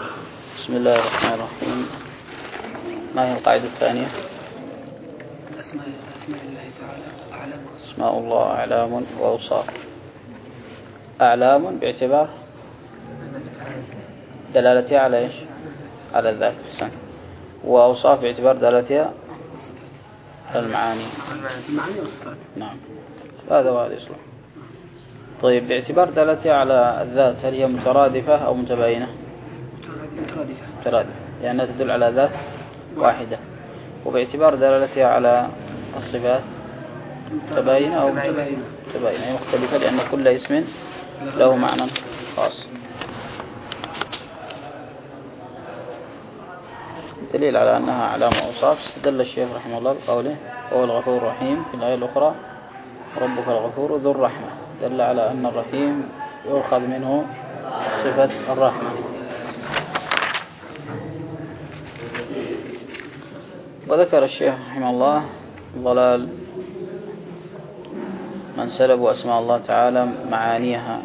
بسم الله الرحمن الرحيم. ما هي القاعدة الثانية؟ أسماء الله تعالى أعلام وأوصاف. أسماء الله أعلام وأوصاف. أعلام باعتبار دلالتها على إيش؟ على الذات. وأوصاف باعتبار دلالتها على المعاني. المعاني والصفات. نعم، هذا وهذا يصلح. طيب، باعتبار دلالتها على الذات، هل هي مترادفة أو متباينة؟ مترادفة، لأنها تدل على ذات واحدة. وباعتبار دلالتها على الصفات متباينة أو متباينة، هي مختلفة، لأن كل اسم له معنى خاص. دليل على أنها أعلام وأوصاف استدل الشيخ رحمه الله بقوله هو الغفور الرحيم في الآية الأخرى ربك الغفور ذو الرحمة، دل على أن الرحيم يؤخذ منه صفة الرحمة. وذكر الشيخ رحمه الله ضلال من سلبوا أسماء الله تعالى معانيها،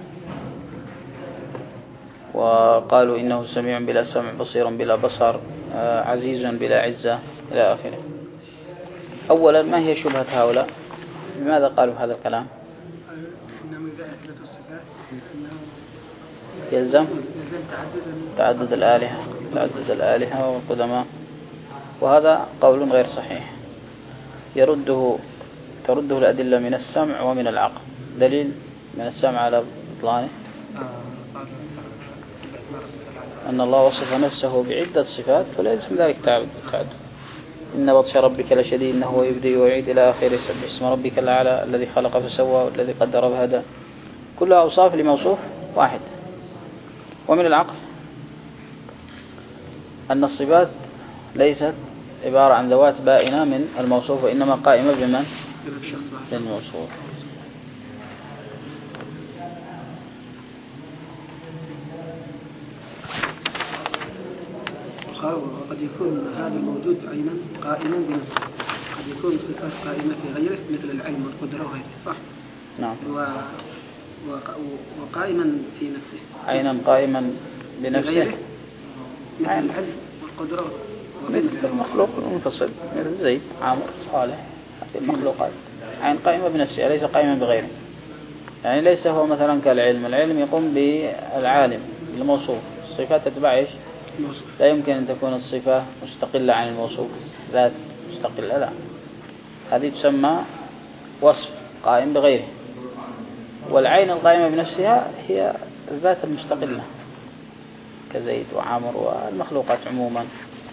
وقالوا إنه سميع بلا سمع، بصير بلا بصر، عزيز بلا عزة، إلى آخره. أولا، ما هي شبهة هؤلاء؟ لماذا قالوا هذا الكلام؟ يلزم تعدد الآلهة والقدماء، وهذا قول غير صحيح. ترده الأدلة من السمع ومن العقل. دليل من السمع على بطلانه أن الله وصف نفسه بعدة صفات، فلا يلزم ذلك تعدد. إن بطش ربك لشديد، إنه هو يبدئ ويعيد، إلى آخره. سبح اسم ربك الأعلى الذي خلق فسوى والذي قدر فهدى، كلها أوصاف لموصوف واحد. ومن العقل أن الصفات ليست عبارة عن ذوات بائنة من الموصوف، وإنما قائمة بمن؟ بالموصوف. وقد يكون هذا الموجود عينا قائما بنفسه، قد يكون صفات قائمة في غيره مثل العلم والقدرة وغيره، صح؟ نعم. وقائما في نفسه، عينا قائما بنفسه مثل العلم والقدرة مثل المخلوق المنفصل، مثل زيد، عامر، صالح، هذه المخلوقات. عين قائمة بنفسه، ليس قائما بغيره. يعني ليس هو مثلا كالعلم، العلم يقوم بالعالم الموصوف، الصفات تتبع إيش؟ لا يمكن أن تكون الصفة مستقلة عن الموصوف، ذات مستقلة، لا، هذه تسمى وصف قائم بغيره. والعين القائمة بنفسها هي الذات المستقلة كزيد وعامر والمخلوقات عموما.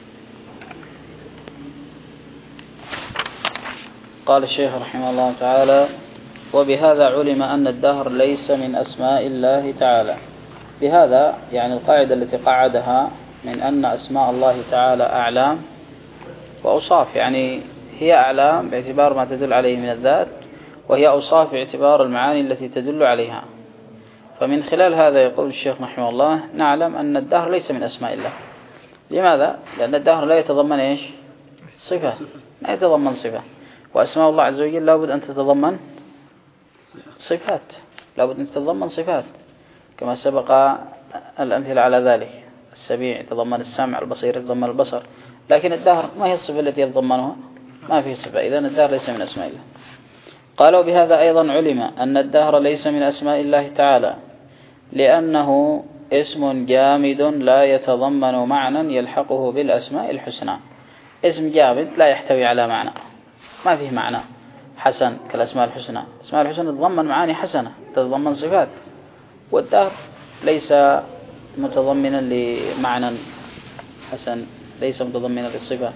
قال الشيخ رحمه الله تعالى: وبهذا علم أن الدهر ليس من أسماء الله تعالى. بهذا يعني القاعدة التي قعدها من أن أسماء الله تعالى أعلام وأوصاف، يعني هي أعلام باعتبار ما تدل عليه من الذات، وهي أوصاف باعتبار المعاني التي تدل عليها. فمن خلال هذا يقول الشيخ رحمه الله: نعلم أن الدهر ليس من أسماء الله. لماذا؟ لأن الدهر لا يتضمن إيش؟ صفة، لا يتضمن صفة. وأسماء الله عز وجل لابد أن تتضمن صفات، لابد أن تتضمن صفات، كما سبق الأمثلة على ذلك. السميع يتضمن السمع، البصير يتضمن البصر، لكن الدهر ما هي الصفة التي يتضمنها؟ ما فيه صفة، إذن الدهر ليس من أسماء الله. قالوا: بهذا أيضا علم أن الدهر ليس من أسماء الله تعالى، لأنه اسم جامد لا يتضمن معنى يلحقه بالأسماء الحسنى. اسم جامد لا يحتوي على معنى، ما فيه معنى حسن كالأسماء الحسنى. الأسماء الحسنى تتضمن معاني حسنة، تتضمن صفات، والدهر ليس متضمنا لمعنى حسن، ليس متضمنا للصفة.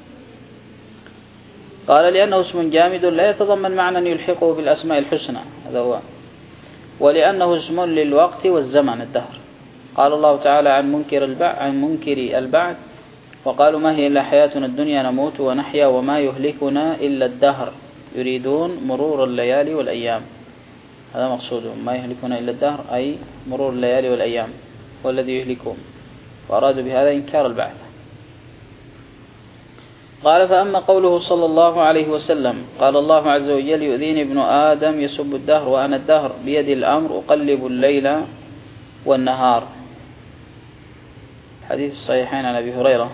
قال: لأنه اسم جامد لا يتضمن معنى يلحقه بالأسماء الحسنى، هذا هو. ولأنه اسم للوقت والزمن، الدهر. قال الله تعالى عن منكر البعث: وقالوا ما هي إلا حياتنا الدنيا نموت ونحيا وما يهلكنا إلا الدهر يريدون مرور الليالي والأيام. هذا مقصودهم، ما يهلكنا إلا الدهر أي مرور الليالي والأيام هو الذي يهلكهم، وأرادوا بهذا إنكار البعث. قال: فأما قوله صلى الله عليه وسلم: قال الله عز وجل: يؤذيني ابن آدم يسب الدهر وأنا الدهر بيدي الأمر أقلب الليل والنهار. حديث الصحيحين عن أبي هريرة.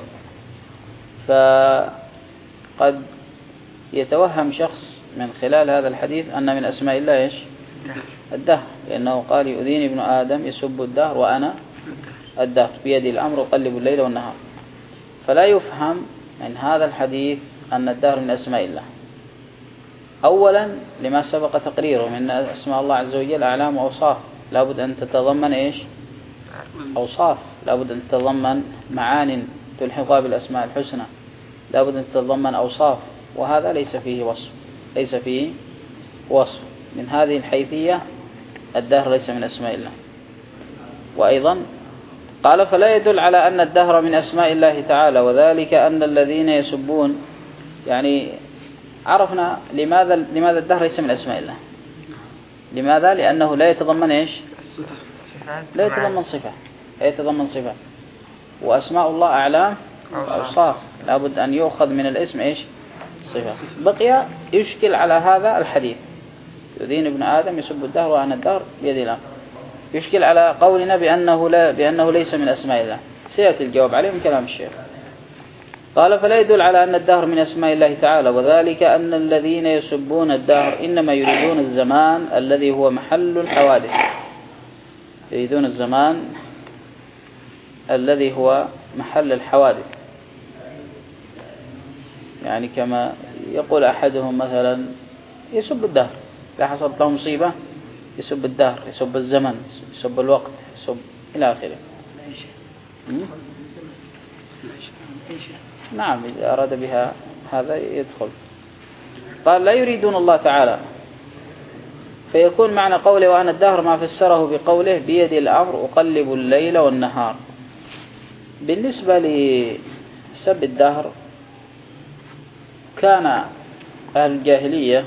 فقد يتوهم شخص من خلال هذا الحديث أن من أسماء الله إيش؟ الدهر، لأنه قال يؤذيني ابن آدم يسب الدهر وأنا الدهر بيدي الأمر أقلب الليل والنهار. فلا يفهم من هذا الحديث أن الدهر من أسماء الله، أولا لما سبق تقريره من أسماء الله عز وجل أعلام وأوصاف، لابد أن تتضمن إيش؟ أوصاف، لابد أن تتضمن معان تلحقها بالأسماء الحسنى، لابد أن تتضمن أوصاف، وهذا ليس فيه وصف، ليس فيه وصف. من هذه الحيثية الدهر ليس من أسماء الله. وأيضا قال فلا يدل على أن الدهر من أسماء الله تعالى، وذلك أن الذين يسبون، يعني عرفنا لماذا الدهر ليس من أسماء الله. لماذا؟ لأنه لا يتضمن إيش؟ لا يتضمن صفة، لا يتضمن صفة، وأسماء الله أعلام وأوصاف، لابد أن يؤخذ من الاسم إيش؟ صفة. بقي يشكل على هذا الحديث يؤذين ابن آدم يسب الدهر وأنا الدهر بيدي الأمر، يشكل على قولنا بأنه ليس من أسماء الله. سيأتي الجواب عليه من كلام الشيخ. قال فلا يدل على أن الدهر من أسماء الله تعالى، وذلك أن الذين يسبون الدهر إنما يريدون الزمان الذي هو محل الحوادث، يريدون الزمان الذي هو محل الحوادث. يعني كما يقول أحدهم مثلا يسب الدهر، إذا حصلت له مصيبة يسب الدهر، يسب الزمن، يسب الوقت، يسب إلى آخره. نعم، إذا أراد بها هذا يدخل. قال لا يريدون الله تعالى، فيكون معنى قوله وأنا الدهر ما فسره بقوله بيدي الأمر أقلب الليل والنهار. بالنسبة لسب الدهر كان أهل الجاهلية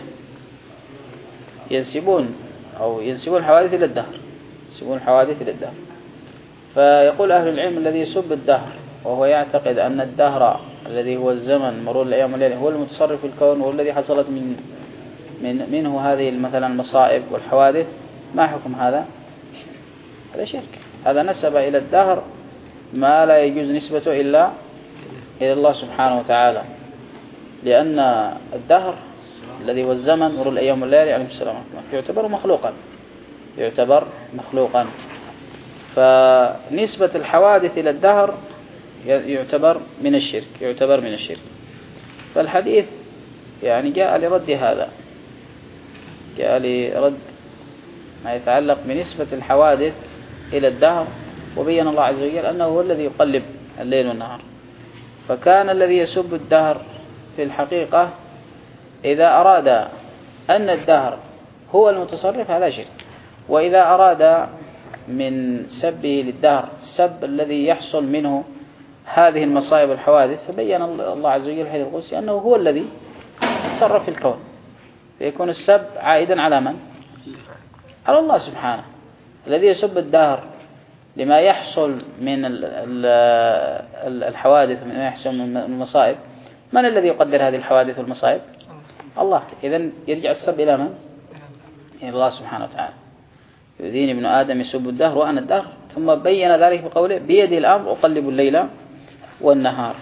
ينسبون الحوادث إلى الدهر، ينسبون الحوادث إلى الدهر. فيقول أهل العلم الذي يسب الدهر وهو يعتقد أن الدهر الذي هو الزمن مرور الأيام والليل هو المتصرف في الكون، وهو الذي حصلت منه هذه مثلا المصائب والحوادث، ما حكم هذا؟ هذا شرك، هذا نسب إلى الدهر ما لا يجوز نسبته إلا إلى الله سبحانه وتعالى، لأن الدهر الذي هو الزمن مرور الأيام والليل عليه السلام يعتبر مخلوقا. فنسبة الحوادث إلى الدهر يعتبر من الشرك. فالحديث يعني جاء لرد هذا، جاء لرد ما يتعلق بنسبة الحوادث إلى الدهر، وبين الله عز وجل أنه هو الذي يقلب الليل والنهار. فكان الذي يسب الدهر في الحقيقة إذا أراد أن الدهر هو المتصرف هذا شرك، وإذا أراد من سبه للدهر السب الذي يحصل منه هذه المصائب والحوادث، فبين الله عز وجل حديث القدسي أنه هو الذي يتصرف في الكون، فيكون السب عائدا على من؟ على الله سبحانه. الذي يسب الدهر لما يحصل من الحوادث وما يحصل من المصائب، من الذي يقدر هذه الحوادث والمصائب؟ الله. إذن يرجع السب إلى من؟ إلى الله سبحانه وتعالى. يؤذيني ابن آدم يسب الدهر وأنا الدهر، ثم بين ذلك بقوله بيدي الأمر أقلب الليل والنهار.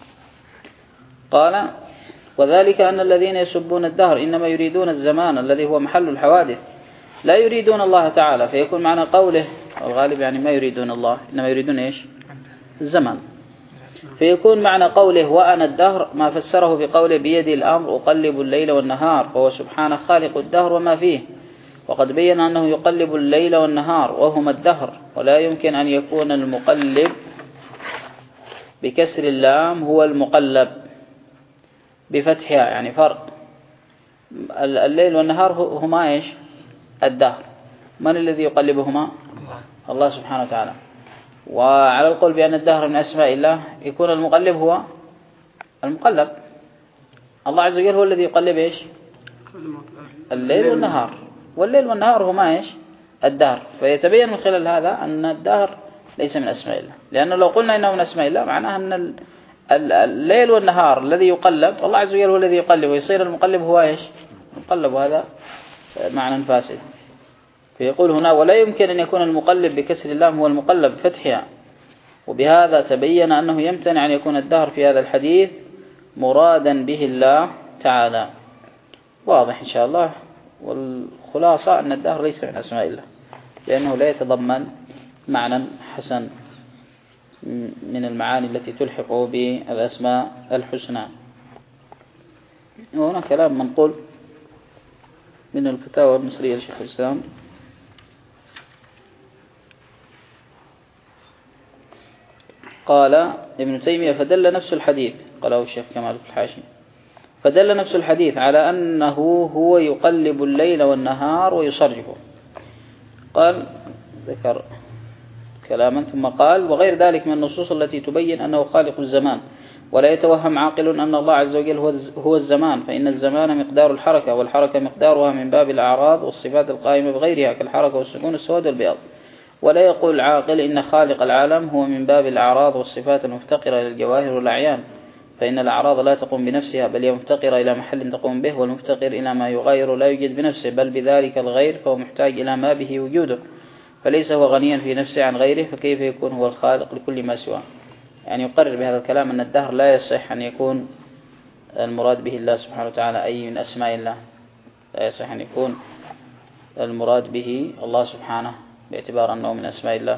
قال وذلك أن الذين يسبون الدهر إنما يريدون الزمان الذي هو محل الحوادث، لا يريدون الله تعالى. فيكون معنى قوله الغالب يعني ما يريدون الله، إنما يريدون إيش؟ الزمان. فيكون معنى قوله وأنا الدهر ما فسره بقوله بيدي الأمر أقلب الليل والنهار، وهو سبحانه خالق الدهر وما فيه، وقد بين أنه يقلب الليل والنهار وهما الدهر، ولا يمكن أن يكون المقلب بكسر اللام هو المقلب بفتحها، يعني فرق. الليل والنهار هما إيش؟ الدهر. من الذي يقلبهما؟ الله سبحانه وتعالى. وعلى القول بأن الدهر من أسماء الله يكون المقلب هو المقلب. الله عز وجل هو الذي يقلب إيش؟ الليل والنهار، والليل والنهار هما إيش؟ الدهر. فيتبين من خلال هذا أن الدهر ليس من أسماء الله، لأنه لو قلنا إنه من أسماء الله معناه أن الليل والنهار الذي يقلب الله عز وجل هو الذي يقلب، ويصير المقلب هو إيش؟ المقلب، وهذا معنى فاسد. فيقول هنا ولا يمكن أن يكون المقلب بكسر اللام هو المقلب بفتحها، وبهذا تبين أنه يمتنع أن يكون الدهر في هذا الحديث مرادا به الله تعالى. واضح إن شاء الله. والخلاصة أن الدهر ليس من أسماء الله، لأنه لا يتضمن معنى حسن من المعاني التي تلحق بالأسماء الحسنى. وهنا كلام منقول من الفتاوى المصرية لشيخ الإسلام. قال ابن تيمية: فدل نفس الحديث، قاله الشيخ كمال في الحاشي، فدل نفس الحديث على أنه هو يقلب الليل والنهار ويصرفه. قال ذكر كلاما ثم قال: وغير ذلك من النصوص التي تبين أنه خالق الزمان، ولا يتوهم عاقل أن الله عز وجل هو الزمان، فإن الزمان مقدار الحركة، والحركة مقدارها من باب الأعراض والصفات القائمة بغيرها كالحركة والسكون السواد والبياض. ولا يقول العاقل إن خالق العالم هو من باب الأعراض والصفات المفتقرة للجواهر والأعيان، فإن الأعراض لا تقوم بنفسها، بل هي مفتقرة إلى محل تقوم به، والمفتقر إلى ما يغير لا يوجد بنفسه بل بذلك الغير، فهو محتاج إلى ما به وجوده، فليس هو غنيا في نفسه عن غيره، فكيف يكون هو الخالق لكل ما سواه؟ يعني يقرر بهذا الكلام أن الدهر لا يصح أن يكون المراد به الله سبحانه وتعالى أي من أسماء الله، لا يصح أن يكون المراد به الله سبحانه باعتبار أنه من أسماء الله.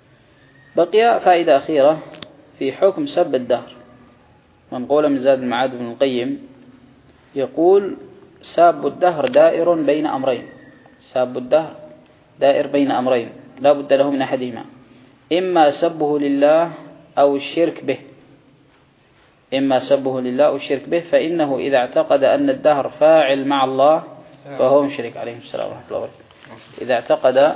بقي فائدة أخيرة في حكم سب الدهر، منقولة من زاد المعاد بن القيم، يقول: ساب الدهر دائر بين أمرين، ساب الدهر دائر بين أمرين لا بد له من أحدهما، إما سبه لله أو الشرك به، إما سبه لله أو الشرك به، فإنه إذا اعتقد أن الدهر فاعل مع الله فهو مشرك. عليه السلام ورحمة الله وبركاته. إذا اعتقد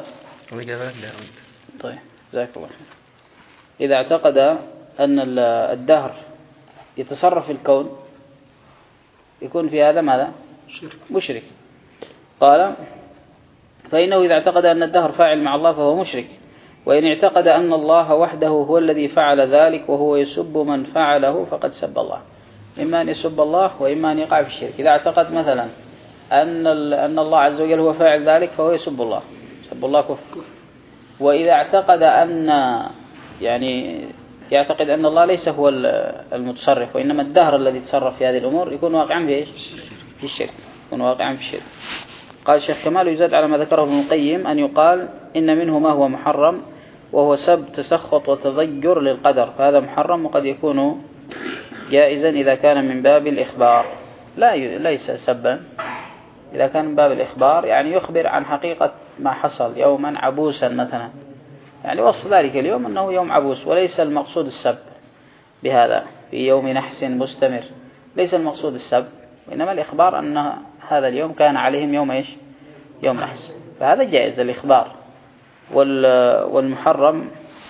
طيب جزاك الله خير. إذا اعتقد أن الدهر يتصرف في الكون يكون في هذا ماذا؟ مشرك. قال: فإنه إذا اعتقد أن الدهر فاعل مع الله فهو مشرك، وإن اعتقد أن الله وحده هو الذي فعل ذلك وهو يسب من فعله فقد سب الله، إما أن يسب الله وإما أن يقع في الشرك. إذا اعتقد مثلا أن الله عز وجل هو فاعل ذلك فهو يسب الله، سب الله كفر. وإذا اعتقد يعتقد أن الله ليس هو المتصرف وإنما الدهر الذي يتصرف في هذه الأمور، يكون واقعا في إيش؟ في الشرك، يكون واقعا في الشرك. قال الشيخ كمال: يزاد على ما ذكره ابن القيم أن يقال إن منه ما هو محرم، وهو سب تسخط وتضجر للقدر، فهذا محرم، وقد يكون جائزا إذا كان من باب الإخبار، ليس سبا إذا كان من باب الإخبار، يعني يخبر عن حقيقة ما حصل يوما عبوسا مثلا، يعني وصف ذلك اليوم أنه يوم عبوس، وليس المقصود السب بهذا في يوم نحس مستمر، ليس المقصود السب، وإنما الإخبار أن هذا اليوم كان عليهم يوم إيش؟ يوم نحس، فهذا جائز الإخبار. والمحرم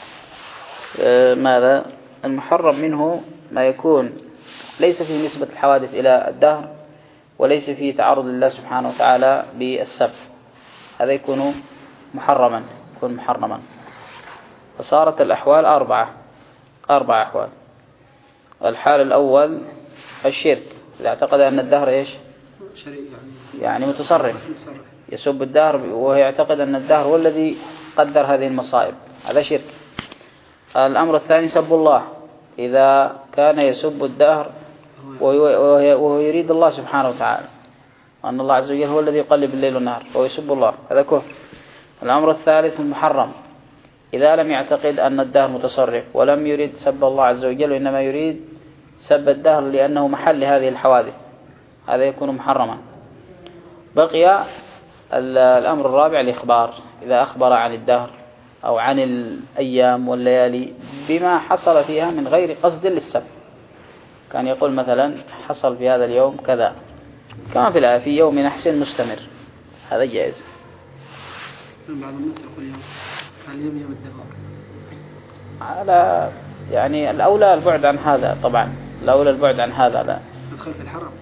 ماذا؟ المحرم منه ما يكون ليس فيه نسبة الحوادث إلى الدهر، وليس فيه تعرض الله سبحانه وتعالى بالسب، هذا يكون محرما، يكون محرما. فصارت الأحوال أربع أحوال. الحال الأول الشرك، إذا اعتقد أن الدهر إيش؟ يعني متصرف، يسب الدهر وهو يعتقد أن الدهر هو الذي قدر هذه المصائب، هذا شرك. الأمر الثاني سب الله، إذا كان يسب الدهر وهو يريد الله سبحانه وتعالى، وأن الله عز وجل هو الذي يقلب الليل والنهار وهو يسب الله، هذا كفر. الأمر الثالث المحرم، إذا لم يعتقد أن الدهر متصرف ولم يريد سب الله عز وجل، وإنما يريد سب الدهر لأنه محل هذه الحوادث، هذا يكون محرما. بقي الأمر الرابع الإخبار، إذا أخبر عن الدهر أو عن الأيام والليالي بما حصل فيها من غير قصد للسب، كان يقول مثلا حصل في هذا اليوم كذا، كما في الآية في يوم نحس مستمر، هذا جائز. بعض الناس يقول اليوم يوم الدهر، على يعني الأولى البعد عن هذا، طبعا الأولى البعد عن هذا، لا يدخل في الحرم،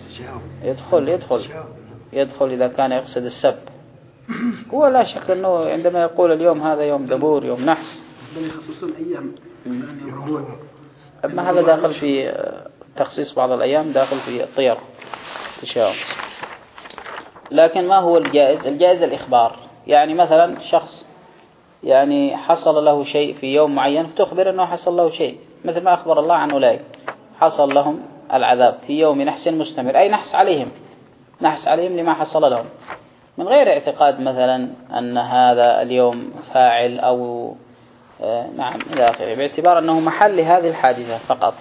يدخل إذا كان يقصد السب. هو لا شك أنه عندما يقول اليوم هذا يوم دبور يوم نحس، بل يخصصون أيام، أما هذا داخل في تخصيص بعض الأيام، داخل في الطير تشاؤم. لكن ما هو الجائز؟ الجائز الإخبار، يعني مثلا شخص يعني حصل له شيء في يوم معين فتخبر أنه حصل له شيء، مثل ما أخبر الله عن أولئك حصل لهم العذاب في يوم نحس مستمر، أي نحس عليهم لما حصل لهم، من غير اعتقاد مثلا أن هذا اليوم فاعل أو نعم إلى آخره، باعتبار أنه محل لهذه الحادثة فقط.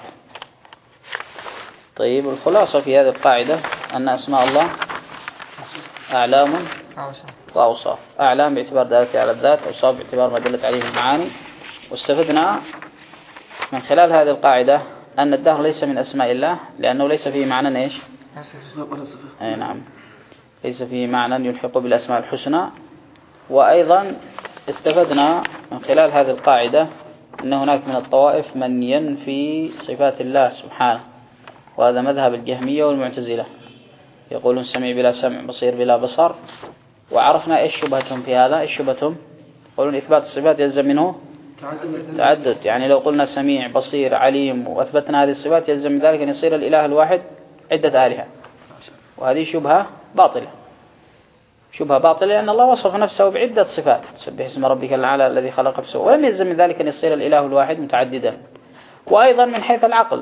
طيب الخلاصة في هذه القاعدة أن أسماء الله أعلام وأوصاف. أعلام باعتبار دالة على الذات، أوصاف باعتبار ما دلت عليه المعاني. واستفدنا من خلال هذه القاعدة أن الدهر ليس من أسماء الله، لأنه ليس فيه معنى إيش؟ أي نعم، ليس فيه معنى يلحق بالأسماء الحسنى. وأيضا استفدنا من خلال هذه القاعدة أن هناك من الطوائف من ينفي صفات الله سبحانه، وهذا مذهب الجهمية والمعتزلة، يقولون سميع بلا سمع، بصير بلا بصر. وعرفنا إيش شبهتهم في هذا؟ إيش شبهتهم؟ يقولون إثبات الصفات يلزم منه تعدد، يعني لو قلنا سميع بصير عليم وأثبتنا هذه الصفات يلزم من ذلك أن يصير الإله الواحد عدة آلهة، وهذه شبهة باطلة، لأن الله وصف نفسه بعدة صفات، سبح اسم ربك الأعلى الذي خلق فسوى، ولم يلزم من ذلك أن يصير الإله الواحد متعددا. وأيضا من حيث العقل،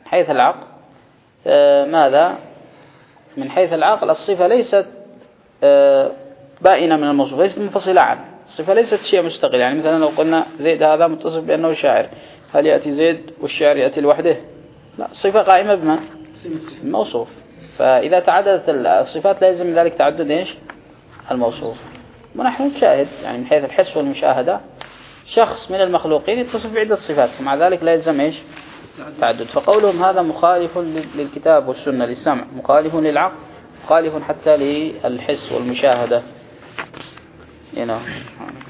ماذا؟ من حيث العقل الصفة ليست بائنة من الموصوف، ليست منفصلة عنه، الصفة ليست شيء مستقل. يعني مثلا لو قلنا زيد هذا متصف بأنه شاعر، هل يأتي زيد والشاعر يأتي لوحده؟ لا، الصفة قائمة بما الموصوف. فإذا تعددت الصفات لا يلزم من ذلك تعدد إيش؟ الموصوف. ونحن نشاهد يعني من حيث الحس والمشاهدة شخص من المخلوقين يتصف بعدة صفات، ومع ذلك لا يلزم إيش؟ تعدد. فقولهم هذا مخالف للكتاب والسنة، للسمع، مخالف للعقل، مخالف حتى للحس والمشاهدة.